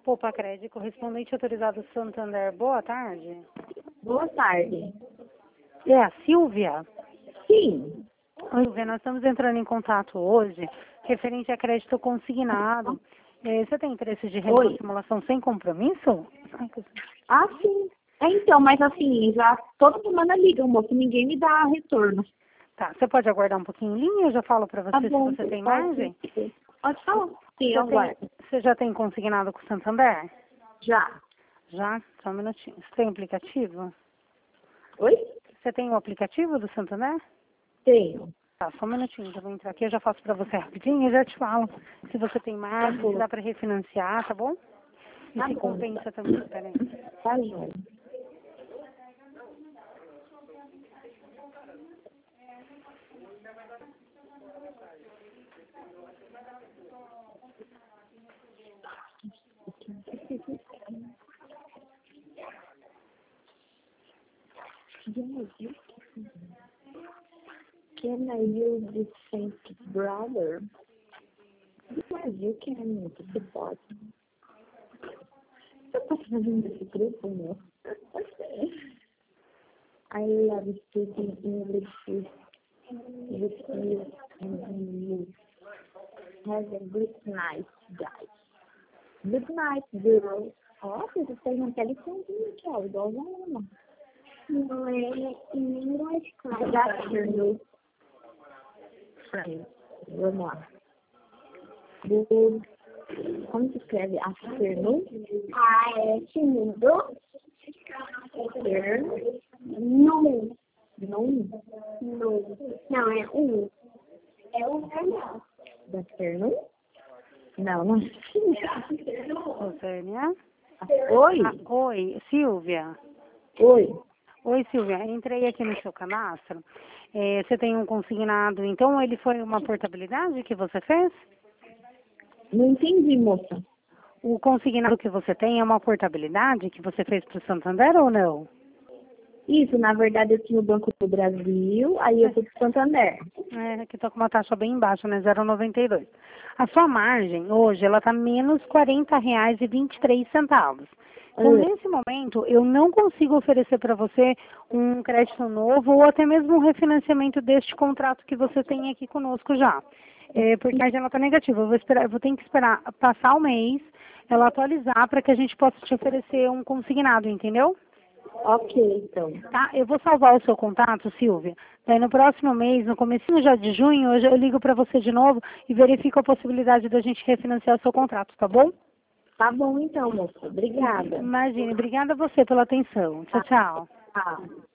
Poupa Crédito, correspondente autorizado Santander. Boa tarde. Boa tarde. É a Silvia? Sim. Oi, Silvia, nós estamos entrando em contato hoje, referente a crédito consignado. Você tem interesse de renda Oi. simulação sem compromisso? Ah, sim. Então, mas assim, já toda semana liga, moço, ninguém me dá retorno. Tá, você pode aguardar um pouquinho em linha? Eu já falo para você Tá se bom. você tem margem. Pode falar. Sim, eu aguardo. Você já tem consignado com o Santander? Já. Já? Só um minutinho. Você tem aplicativo? Oi? Você tem o aplicativo do Santander? Tenho. Tá, só um minutinho, eu vou entrar aqui, eu já faço pra você rapidinho e já te falo se você tem margem, Tá se bom. dá pra refinanciar, tá bom? E Tá se bom. compensa também, peraí. Tá joia. Can I use this Saint Brother? Mas you can support. Você tá fazendo esse grupo, meu? I love speaking English with you and you. Have a good night, guys. Good night, girl. Ó, você tem um telefonzinho aqui, ó, igual a Ana. Não é em inglês, claro. Good afternoon, friends. Vamos lá. Good. Como se escreve afternoon? Ah, é segundo. Não. Não? Não. Não, é um. É um normal. Afternoon? Não, não é. Rosânia? Oi? Oi, Silvia? Oi. Oi, Silvia, entrei aqui no seu cadastro. Você tem um consignado, então ele foi uma portabilidade que você fez? Não entendi, moça. O consignado que você tem é uma portabilidade que você fez para o Santander ou não? Isso, na verdade, eu tinha o Banco do Brasil, aí eu fui pro Santander. Que está com uma taxa bem baixa, né? 0,92. A sua margem hoje, ela está menos R$40,23. Então, nesse momento, eu não consigo oferecer para você um crédito novo ou até mesmo um refinanciamento deste contrato que você tem aqui conosco já. Porque a margem ela está negativa. Eu vou ter que esperar passar o mês, ela atualizar para que a gente possa te oferecer um consignado, entendeu? Ok, então. Tá, eu vou salvar o seu contato, Silvia. Daí no próximo mês, no comecinho já de junho, eu ligo para você de novo e verifico a possibilidade da gente refinanciar o seu contrato, tá bom? Tá bom, então, moça. Obrigada. Imagine, obrigada a você pela atenção. Tchau, tchau. Tá.